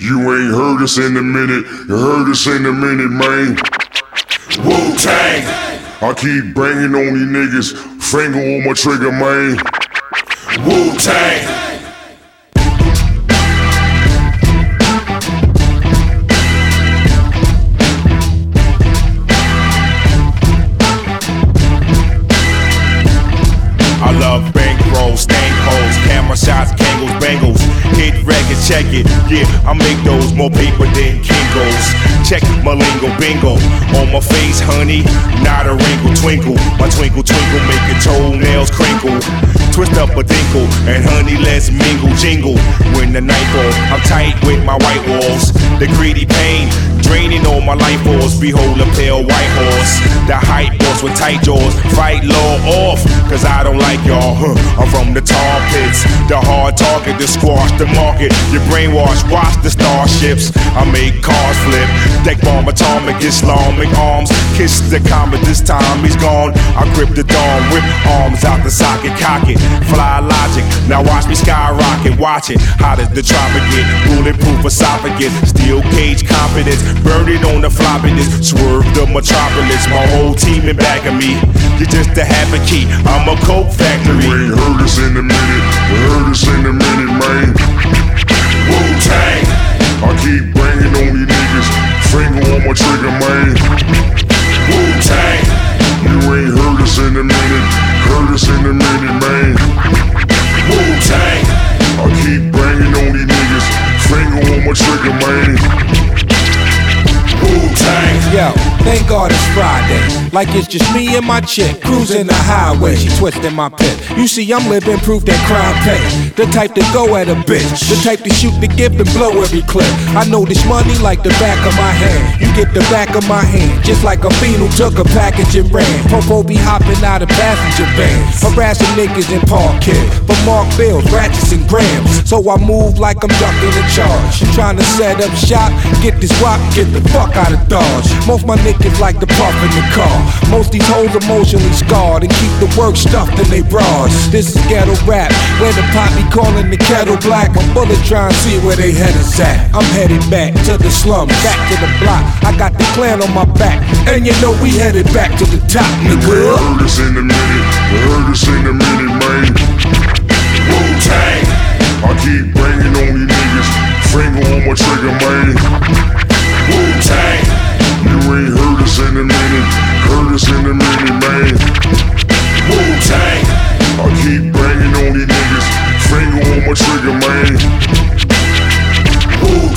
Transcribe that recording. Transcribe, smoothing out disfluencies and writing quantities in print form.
You ain't heard us in a minute, you heard us in a minute, man. Wu-Tang. I keep banging on these niggas, finger on my trigger, man. Wu-Tang. I love bankrolls, stank holes, camera shots, Kangles, bangles. Hit record, check it, yeah, I make those more paper than Kingos. Check my lingo, bingo, on my face, honey, not a wrinkle, twinkle. My twinkle, twinkle, make your toenails crinkle. Twist up a dinkle, and honey, let's mingle, jingle. When the night falls, I'm tight with my white walls. The greedy pain, draining all my life force. Behold a pale white horse, the hype boss with tight jaws. Fight law off, cause I don't like y'all, I'm from the tar pits, the hard target, the squash, the market. Your brainwash, watch the starships. I make cars flip, deck bomb atomic, Islamic arms. Kiss the comet, this time he's gone. I grip the dawn, whip arms out the socket, cock it. Fly logic, now watch me skyrocket. Watch it, how does the tropic get? Bulletproof esophagus, steel cage confidence. Burn it on the floppiness, swerve the metropolis. My whole team in back of me, you're just a habit key, I'm a coke factory. You ain't heard us in a minute, you heard us in a minute, man. Wu-Tang. I keep banging on these niggas, finger on my trigger, man. Wu-Tang. You ain't heard us in a minute, heard us in a minute, man. Wu-Tang. I keep banging on these niggas, finger on my trigger, man. Wu-Tang. Yo, thank God it's Friday. Like it's just me and my chick cruising the highway. She twisting my pit. You see, I'm living proof that crime pay. The type to go at a bitch, the type to shoot the gift and blow every clip. I know this money like the back of my hand. You get the back of my hand, just like a fiend who took a package and ran. Popo be hopping out of passenger vans, harassing niggas in Parkhead. But Mark bills, ratchets and grams. So I move like I'm ducking the charge. Trying to set up shop, get this wop, get the fuck out of Dodge. Most my niggas like to puff in the car. Most these hoes emotionally scarred and keep the work stuffed in they bras. This is ghetto rap, where the pot be calling the kettle black. My bullet trying to see where they head is at. I'm headed back to the slums, back to the block. I got the clan on my back, and you know we headed back to the top, nigga. You heard us in a minute, you heard us in a minute, man. Wu-Tang. I keep banging on these niggas, finger on my trigger, man. Wu-Tang. You ain't heard us in a minute, heard us in a minute, man. Wu-Tang. I keep banging on these niggas, finger on my trigger, man. Wu-Tang.